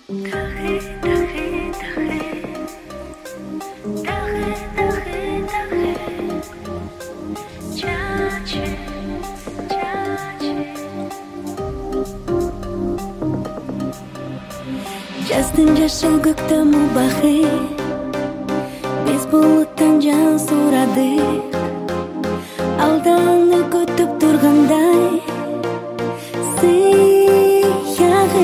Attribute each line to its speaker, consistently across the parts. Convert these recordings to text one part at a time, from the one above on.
Speaker 1: Жаздың жашыл көкті мұбақи, біз бұлыттан жан сұрадық. Алданы күтіп тұрғандай сияғы,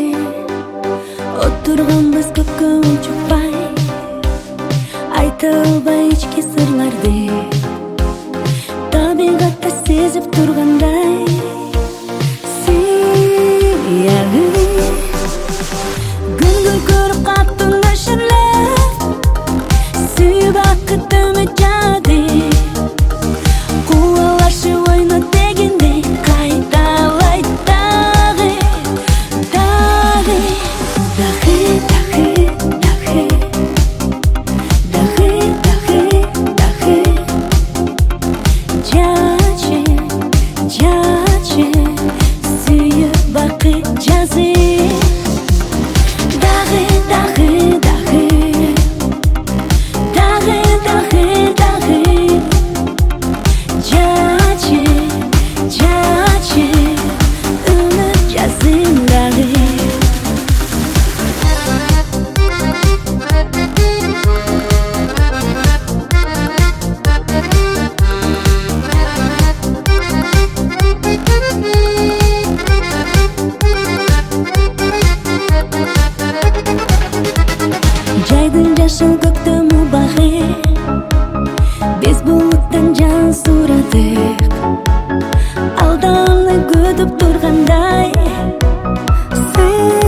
Speaker 1: отырғанбыз көкке ұшпай, айта албай ішкі сырларды. Табиғатта сезіп тұрғандай сияғы. Көріп қаттың өшірліп, сүйіп ақыт үміт жады. Қуалашы ойна дегенде қайталай дағы, дағы. Дағы, дағы, дағы, дағы, дағы, дағы. Жачы, жачы, сүйіп бақыт жазы. Жайдың жашыл көкті мұбақи, біз бұлыттан жан сұрадық. Алданы күтіп тұрғандай